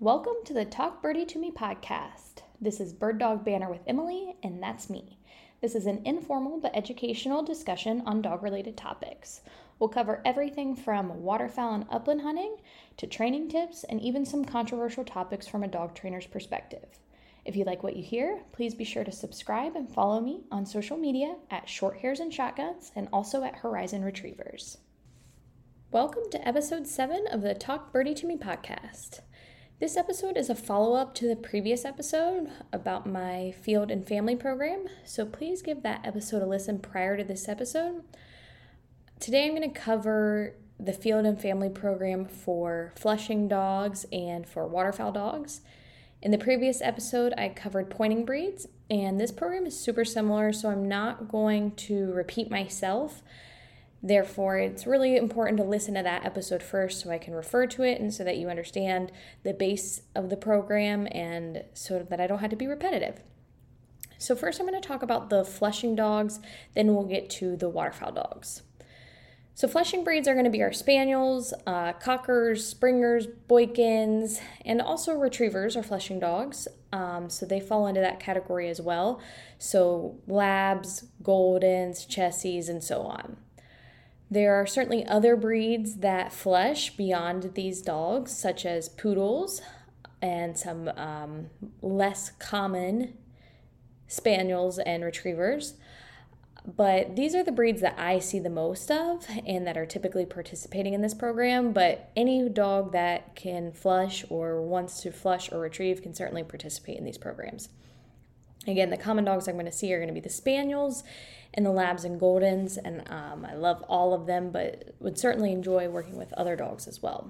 Welcome to the Talk Birdie to Me podcast. This is Bird Dog Banner with Emily, and that's me. This is an informal but educational discussion on dog-related topics. We'll cover everything from waterfowl and upland hunting to training tips and even some controversial topics from a dog trainer's perspective. If you like what you hear, please be sure to subscribe and follow me on social media at Short Hairs and Shotguns and also at Horizon Retrievers. Welcome to episode 7 of the Talk Birdie to Me podcast. This episode is a follow-up to the previous episode about my field and family program, so please give that episode a listen prior to this episode. Today I'm going to cover the field and family program for Flushing dogs and for waterfowl dogs. In the previous episode, I covered pointing breeds, and this program is super similar, so I'm not going to repeat myself. Therefore, it's really important to listen to that episode first so I can refer to it and so that you understand the base of the program and so that I don't have to be repetitive. So first I'm going to talk about the Flushing dogs, then we'll get to the waterfowl dogs. So Flushing breeds are going to be our Spaniels, Cockers, Springers, Boykins, and also Retrievers are Flushing dogs. So they fall into that category as well. So Labs, Goldens, Chessies, and so on. There are certainly other breeds that flush beyond these dogs, such as Poodles and some less common Spaniels and Retrievers. But these are the breeds that I see the most of and that are typically participating in this program. But any dog that can flush or wants to flush or retrieve can certainly participate in these programs. Again, the common dogs I'm going to see are going to be the Spaniels and the Labs and Goldens, and I love all of them, but would certainly enjoy working with other dogs as well.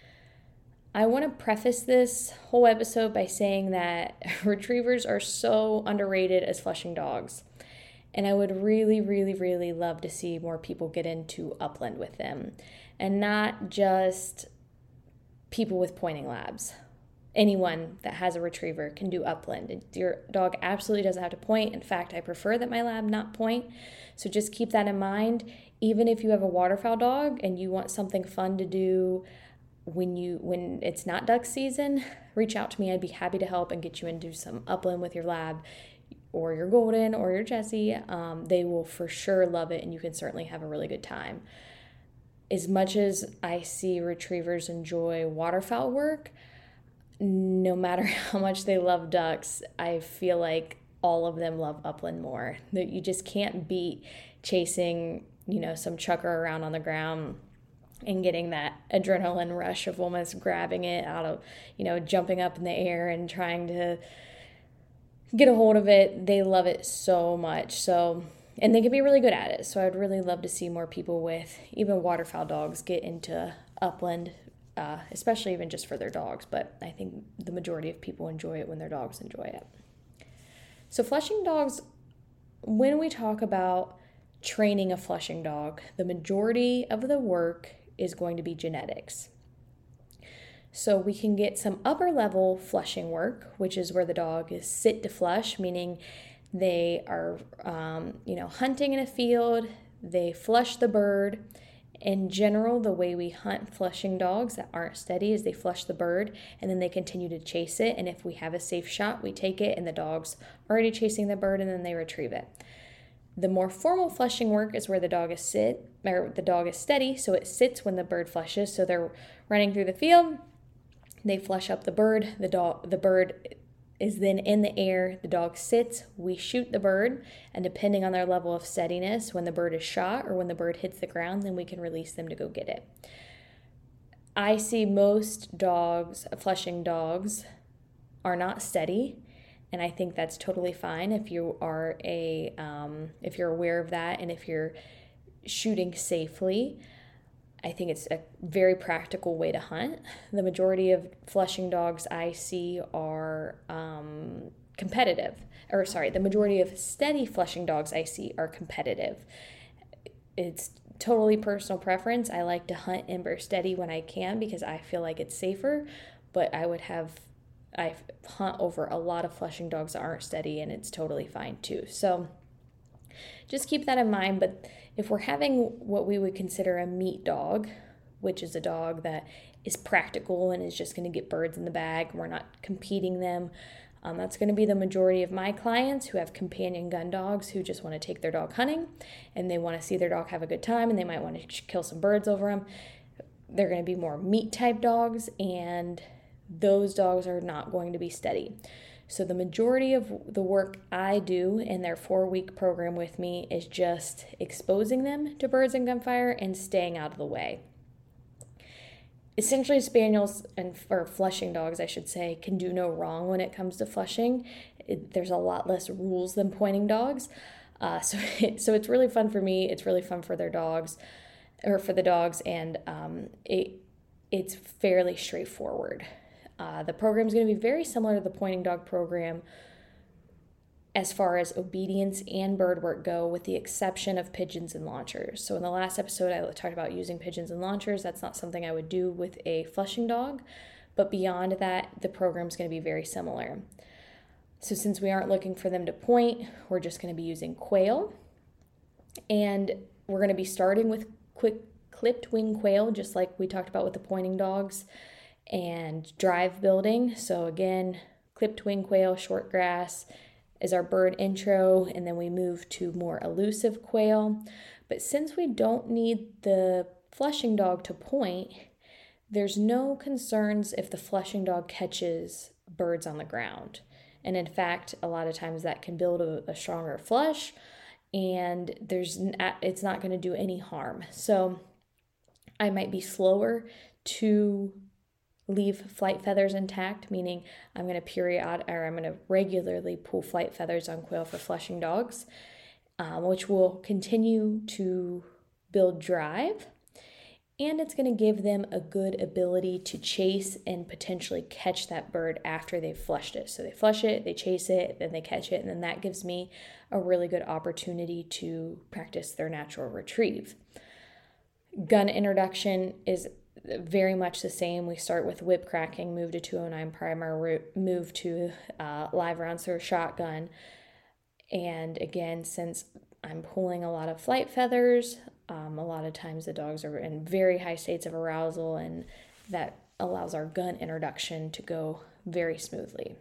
I want to preface this whole episode by saying that Retrievers are so underrated as flushing dogs, and I would really, really, really love to see more people get into upland with them, and not just people with pointing Labs. Anyone that has a Retriever can do upland. Your dog absolutely doesn't have to point. In fact, I prefer that my Lab not point. So just keep that in mind. Even if you have a waterfowl dog and you want something fun to do when it's not duck season, reach out to me. I'd be happy to help and get you into some upland with your Lab or your Golden or your Jessie. They will for sure love it, and you can certainly have a really good time. As much as I see Retrievers enjoy waterfowl work, no matter how much they love ducks, I feel like all of them love upland more. That you just can't beat chasing, some chucker around on the ground and getting that adrenaline rush of almost grabbing it out of, jumping up in the air and trying to get a hold of it. They love it so much. And they can be really good at it. So I'd really love to see more people with even waterfowl dogs get into upland, especially even just for their dogs, but I think the majority of people enjoy it when their dogs enjoy it. So flushing dogs, when we talk about training a flushing dog, the majority of the work is going to be genetics. So we can get some upper level flushing work, which is where the dog is sit to flush, meaning they are, hunting in a field, they flush the bird. In general, the way we hunt flushing dogs that aren't steady is they flush the bird and then they continue to chase it. And if we have a safe shot, we take it and the dog's already chasing the bird and then they retrieve it. The more formal flushing work is where the dog is steady, so it sits when the bird flushes. So they're running through the field, they flush up the bird, the bird is then in the air, the dog sits, we shoot the bird, and depending on their level of steadiness, when the bird is shot or when the bird hits the ground, then we can release them to go get it. I see most dogs, flushing dogs, are not steady, and I think that's totally fine if you are if you're aware of that and if you're shooting safely. I think it's a very practical way to hunt. The majority of flushing dogs I see are the majority of steady flushing dogs I see are competitive. It's totally personal preference. I like to hunt ember steady when I can because I feel like it's safer, but I hunt over a lot of flushing dogs that aren't steady, and it's totally fine too. So just keep that in mind. But if we're having what we would consider a meat dog, which is a dog that is practical and is just going to get birds in the bag. We're not competing them. That's going to be the majority of my clients who have companion gun dogs who just want to take their dog hunting and they want to see their dog have a good time and they might want to kill some birds over them. They're going to be more meat type dogs, and those dogs are not going to be steady. So the majority of the work I do in their 4-week program with me is just exposing them to birds and gunfire and staying out of the way. Essentially, spaniels or flushing dogs, I should say, can do no wrong when it comes to flushing. There's a lot less rules than pointing dogs. So it's really fun for me. It's really fun for their dogs, or for the dogs, and it's fairly straightforward. The program is going to be very similar to the pointing dog program as far as obedience and bird work go, with the exception of pigeons and launchers. So in the last episode, I talked about using pigeons and launchers. That's not something I would do with a flushing dog, but beyond that, the program is going to be very similar. So since we aren't looking for them to point, we're just going to be using quail, and we're going to be starting with quick clipped wing quail, just like we talked about with the pointing dogs, and drive building. So again, clipped wing quail, short grass is our bird intro, and then we move to more elusive quail. But since we don't need the flushing dog to point, there's no concerns if the flushing dog catches birds on the ground. And in fact, a lot of times that can build a stronger flush, and it's not going to do any harm. So I might be slower to leave flight feathers intact, meaning I'm going to regularly pull flight feathers on quail for flushing dogs, which will continue to build drive, and it's going to give them a good ability to chase and potentially catch that bird after they've flushed it. So they flush it, they chase it, then they catch it, and then that gives me a really good opportunity to practice their natural retrieve. Gun introduction is very much the same. We start with whip cracking, move to 209 primer, move to live rounds through a shotgun. And again, since I'm pulling a lot of flight feathers, a lot of times the dogs are in very high states of arousal, and that allows our gun introduction to go very smoothly.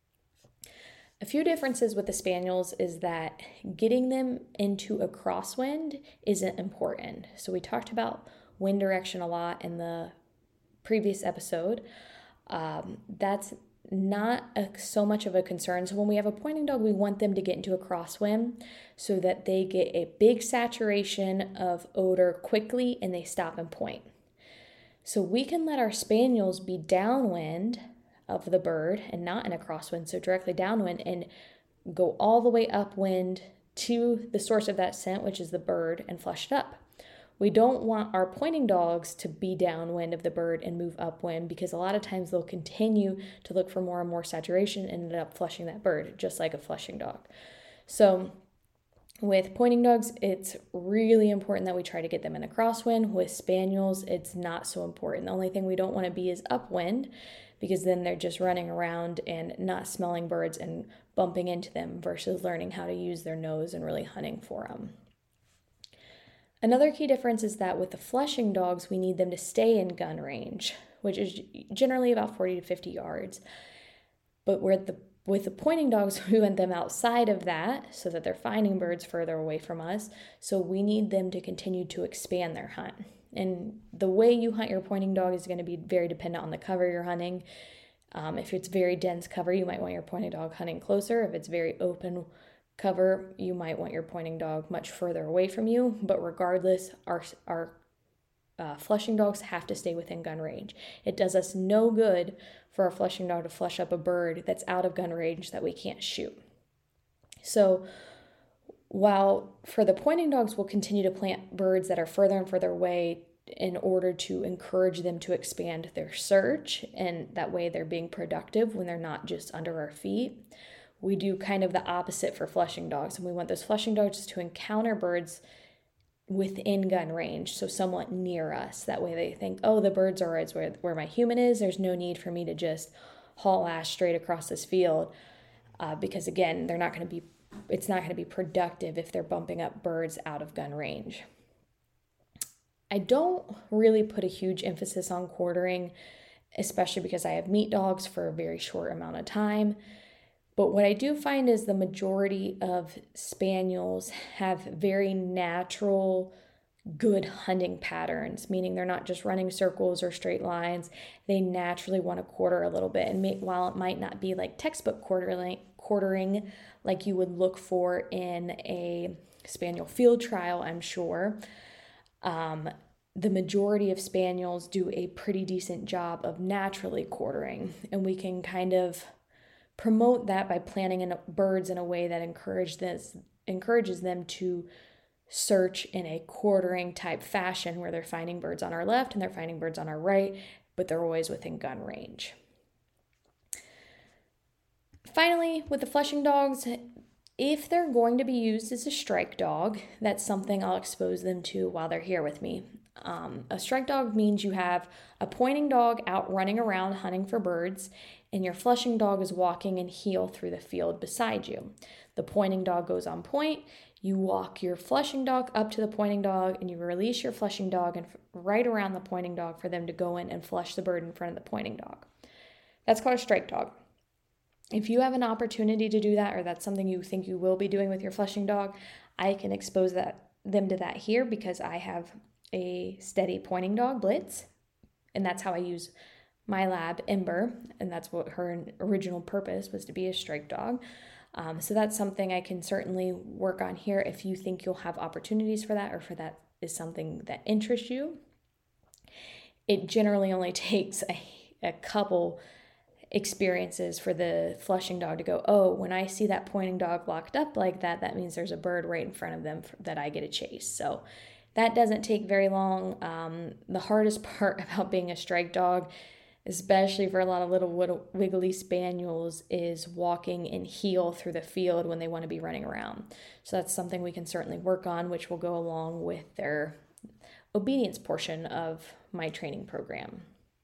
A few differences with the spaniels is that getting them into a crosswind isn't important. So we talked about wind direction a lot in the previous episode. That's not so much of a concern. So when we have a pointing dog, we want them to get into a crosswind so that they get a big saturation of odor quickly and they stop and point. So we can let our spaniels be downwind of the bird and not in a crosswind, so directly downwind, and go all the way upwind to the source of that scent, which is the bird, and flush it up. We don't want our pointing dogs to be downwind of the bird and move upwind, because a lot of times they'll continue to look for more and more saturation and end up flushing that bird, just like a flushing dog. So with pointing dogs, it's really important that we try to get them in a crosswind. With spaniels, it's not so important. The only thing we don't want to be is upwind, because then they're just running around and not smelling birds and bumping into them versus learning how to use their nose and really hunting for them. Another key difference is that with the flushing dogs, we need them to stay in gun range, which is generally about 40 to 50 yards. But with the pointing dogs, we want them outside of that so that they're finding birds further away from us. So we need them to continue to expand their hunt. And the way you hunt your pointing dog is going to be very dependent on the cover you're hunting. If it's very dense cover, you might want your pointing dog hunting closer. If it's very open cover, you might want your pointing dog much further away from you. But regardless, our flushing dogs have to stay within gun range. It does us no good for a flushing dog to flush up a bird that's out of gun range that we can't shoot. So while for the pointing dogs, we'll continue to plant birds that are further and further away in order to encourage them to expand their search, and that way they're being productive when they're not just under our feet. We do kind of the opposite for flushing dogs, and we want those flushing dogs to encounter birds within gun range, so somewhat near us. That way they think, oh, the birds are where my human is. There's no need for me to just haul ass straight across this field, because again, it's not going to be productive if they're bumping up birds out of gun range. I don't really put a huge emphasis on quartering, especially because I have meat dogs for a very short amount of time. But what I do find is the majority of spaniels have very natural, good hunting patterns, meaning they're not just running circles or straight lines. They naturally want to quarter a little bit. And while it might not be like textbook quartering like you would look for in a spaniel field trial, I'm sure, the majority of spaniels do a pretty decent job of naturally quartering. And we can kind of promote that by planting birds in a way that encourages them to search in a quartering type fashion, where they're finding birds on our left and they're finding birds on our right, but they're always within gun range. Finally, with the flushing dogs, if they're going to be used as a strike dog, that's something I'll expose them to while they're here with me. A strike dog means you have a pointing dog out running around hunting for birds, and your flushing dog is walking in heel through the field beside you. The pointing dog goes on point. You walk your flushing dog up to the pointing dog, and you release your flushing dog and right around the pointing dog for them to go in and flush the bird in front of the pointing dog. That's called a strike dog. If you have an opportunity to do that, or that's something you think you will be doing with your flushing dog, I can expose them to that here because I have a steady pointing dog, Blitz, and that's how I use my lab, Ember, and that's what her original purpose was, to be a strike dog. So that's something I can certainly work on here if you think you'll have opportunities for that, or for that is something that interests you. It generally only takes a couple experiences for the flushing dog to go, oh, when I see that pointing dog locked up like that, that means there's a bird right in front of them that I get to chase. So that doesn't take very long. The hardest part about being a strike dog, especially for a lot of little wiggly spaniels, is walking in heel through the field when they want to be running around. So that's something we can certainly work on, which will go along with their obedience portion of my training program.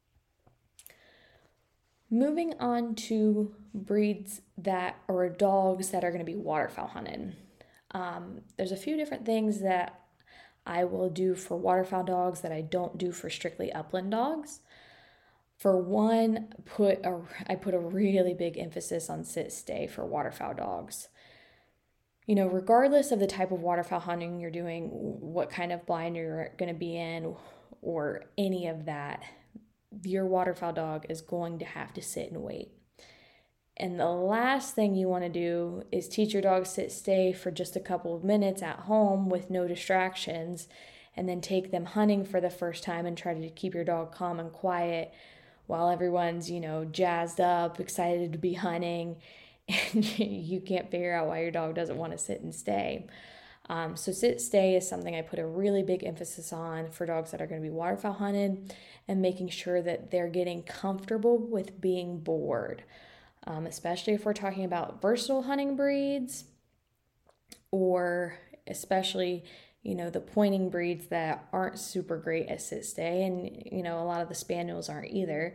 Moving on to breeds or dogs that are going to be waterfowl hunted. There's a few different things that I will do for waterfowl dogs that I don't do for strictly upland dogs. For one, I put a really big emphasis on sit-stay for waterfowl dogs. You know, regardless of the type of waterfowl hunting you're doing, what kind of blind you're going to be in, or any of that, your waterfowl dog is going to have to sit and wait. And the last thing you want to do is teach your dog sit-stay for just a couple of minutes at home with no distractions, and then take them hunting for the first time and try to keep your dog calm and quiet while everyone's, jazzed up, excited to be hunting, and you can't figure out why your dog doesn't want to sit and stay. So sit-stay is something I put a really big emphasis on for dogs that are going to be waterfowl hunted, and making sure that they're getting comfortable with being bored. Especially if we're talking about versatile hunting breeds, or especially, the pointing breeds that aren't super great at sit-stay, and, a lot of the spaniels aren't either.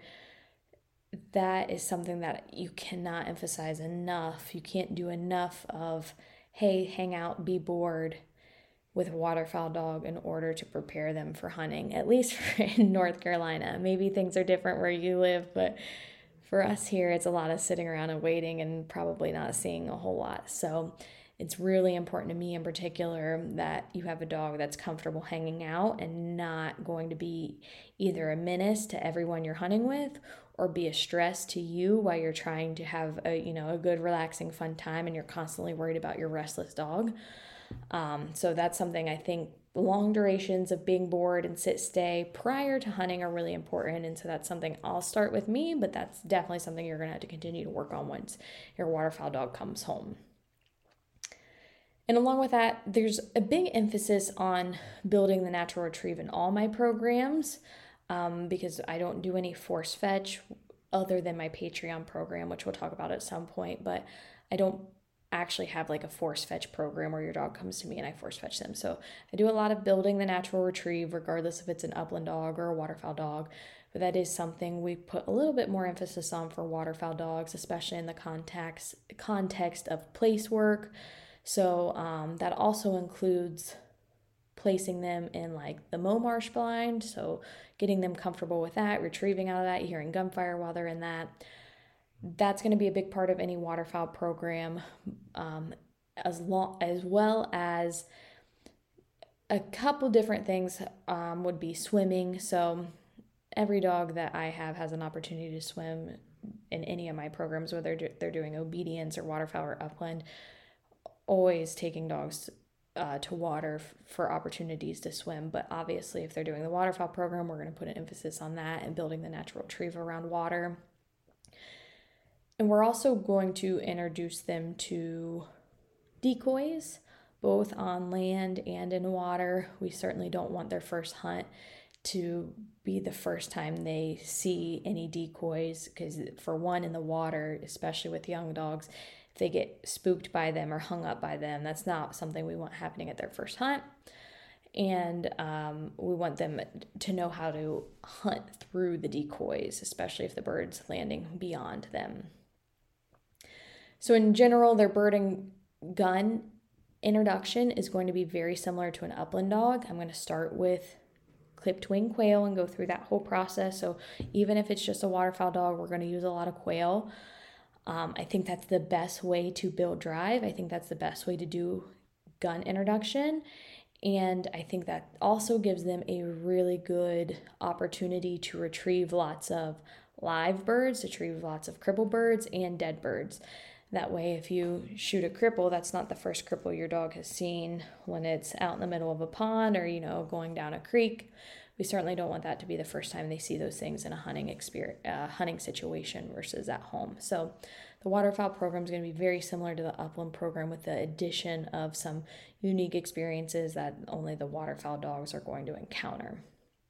That is something that you cannot emphasize enough. You can't do enough of, hey, hang out, be bored with a waterfowl dog in order to prepare them for hunting, at least in North Carolina. Maybe things are different where you live, but for us here, it's a lot of sitting around and waiting and probably not seeing a whole lot. So it's really important to me in particular that you have a dog that's comfortable hanging out and not going to be either a menace to everyone you're hunting with, or be a stress to you while you're trying to have a good, relaxing, fun time, and you're constantly worried about your restless dog. So that's something I think long durations of being bored and sit-stay prior to hunting are really important. And so that's something I'll start with me, but that's definitely something you're going to have to continue to work on once your waterfowl dog comes home. And along with that, there's a big emphasis on building the natural retrieve in all my programs, because I don't do any force fetch other than my Patreon program, which we'll talk about at some point, but I don't actually have like a force fetch program where your dog comes to me and I force fetch them. So I do a lot of building the natural retrieve, regardless if it's an upland dog or a waterfowl dog, but that is something we put a little bit more emphasis on for waterfowl dogs, especially in the context of place work. So that also includes placing them in like the Mow Marsh blind, so getting them comfortable with that, retrieving out of that, hearing gunfire while they're in that. That's going to be a big part of any waterfowl program, as well as a couple different things would be swimming. So every dog that I have has an opportunity to swim in any of my programs, whether they're doing obedience or waterfowl or upland. Always taking dogs to water for opportunities to swim. But obviously, if they're doing the waterfowl program, we're going to put an emphasis on that and building the natural retrieval around water. And we're also going to introduce them to decoys, both on land and in water. We certainly don't want their first hunt to be the first time they see any decoys, because for one, in the water, especially with young dogs, if they get spooked by them or hung up by them, that's not something we want happening at their first hunt. And we want them to know how to hunt through the decoys, especially if the bird's landing beyond them. So in general, their bird and gun introduction is going to be very similar to an upland dog. I'm going to start with clipped wing quail and go through that whole process. So even if it's just a waterfowl dog, we're going to use a lot of quail. I think that's the best way to build drive. I think that's the best way to do gun introduction. And I think that also gives them a really good opportunity to retrieve lots of live birds, to retrieve lots of cripple birds and dead birds. That way, if you shoot a cripple, that's not the first cripple your dog has seen when it's out in the middle of a pond or, going down a creek. We certainly don't want that to be the first time they see those things in a hunting situation versus at home. So the waterfowl program is going to be very similar to the upland program, with the addition of some unique experiences that only the waterfowl dogs are going to encounter.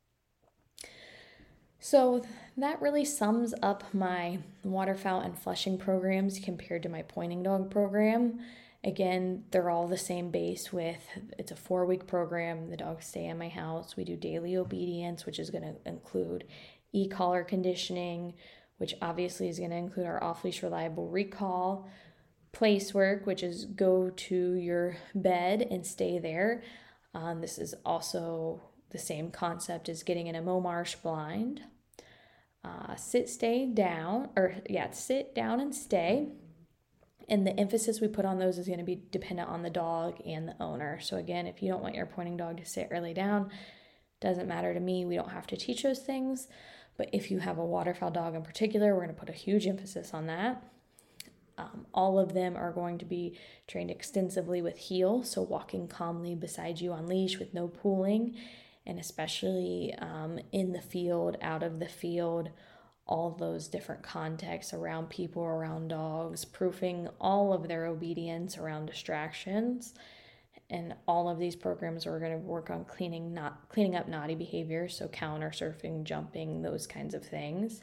So that really sums up my waterfowl and flushing programs compared to my pointing dog program. Again, they're all the same base it's a 4-week program. The dogs stay in my house. We do daily obedience, which is going to include e-collar conditioning, which obviously is going to include our off-leash reliable recall, place work, which is go to your bed and stay there. This is also the same concept as getting in a Mow Marsh blind. Sit down and stay. And the emphasis we put on those is going to be dependent on the dog and the owner. So again, if you don't want your pointing dog to sit or lay down, doesn't matter to me. We don't have to teach those things. But if you have a waterfowl dog in particular, we're going to put a huge emphasis on that. All of them are going to be trained extensively with heel, so walking calmly beside you on leash with no pulling, and especially in the field, out of the field, all those different contexts around people, around dogs, proofing all of their obedience around distractions. And all of these programs are going to work on cleaning up naughty behavior, so counter surfing, jumping, those kinds of things.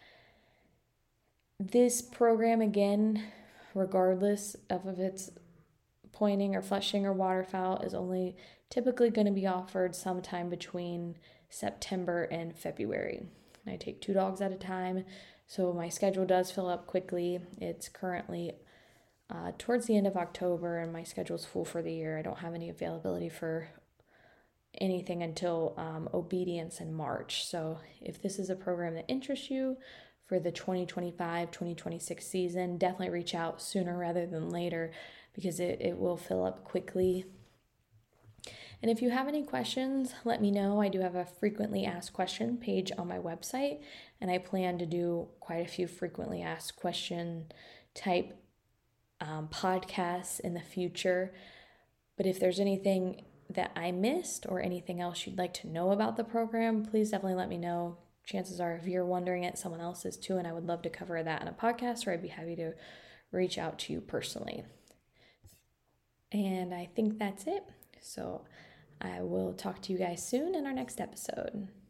This program, again, regardless of if it's pointing or flushing or waterfowl, is only typically going to be offered sometime between September and February. And I take 2 dogs at a time, so my schedule does fill up quickly. It's currently towards the end of October, and my schedule's full for the year. I don't have any availability for anything until obedience in March. So if this is a program that interests you for the 2025-2026 season, definitely reach out sooner rather than later, because it will fill up quickly. And if you have any questions, let me know. I do have a frequently asked question page on my website, and I plan to do quite a few frequently asked question type podcasts in the future. But if there's anything that I missed or anything else you'd like to know about the program, please definitely let me know. Chances are, if you're wondering it, someone else is too, and I would love to cover that in a podcast, or I'd be happy to reach out to you personally. And I think that's it. So I will talk to you guys soon in our next episode.